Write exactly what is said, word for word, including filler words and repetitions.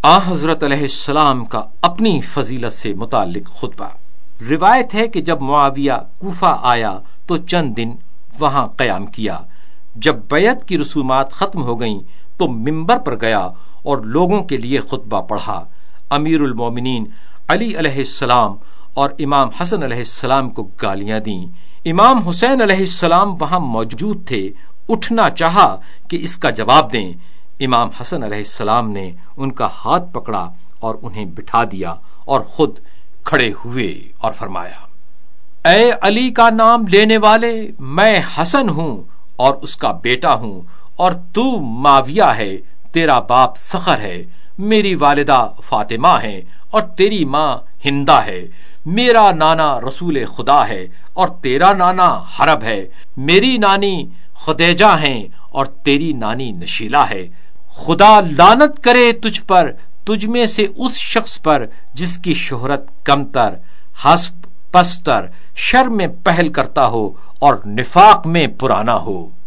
آ حضرت علیہ السلام کا اپنی فضیلت سے متعلق خطبہ۔ روایت ہے کہ جب معاویہ کوفہ آیا تو چند دن وہاں قیام کیا۔ جب بیعت کی رسومات ختم ہو گئیں تو منبر پر گیا اور لوگوں کے لیے خطبہ پڑھا۔ امیر المومنین علی علیہ السلام اور امام حسن علیہ السلام کو گالیاں دیں۔ امام حسین علیہ السلام وہاں موجود تھے، اٹھنا چاہا کہ اس کا جواب دیں۔ امام حسن علیہ السلام نے ان کا ہاتھ پکڑا اور انہیں بٹھا دیا اور خود کھڑے ہوئے اور فرمایا، اے علی کا نام لینے والے، میں حسن ہوں اور اس کا بیٹا ہوں، اور تو معاویہ ہے، تیرا باپ سخر ہے، میری والدہ فاطمہ ہے اور تیری ماں ہندہ ہے، میرا نانا رسول خدا ہے اور تیرا نانا حرب ہے، میری نانی خدیجہ ہیں اور تیری نانی نشیلہ ہے۔ خدا لعنت کرے تجھ پر، تجھ میں سے اس شخص پر جس کی شہرت کمتر، حسب پستر، شر میں پہل کرتا ہو اور نفاق میں پرانا ہو۔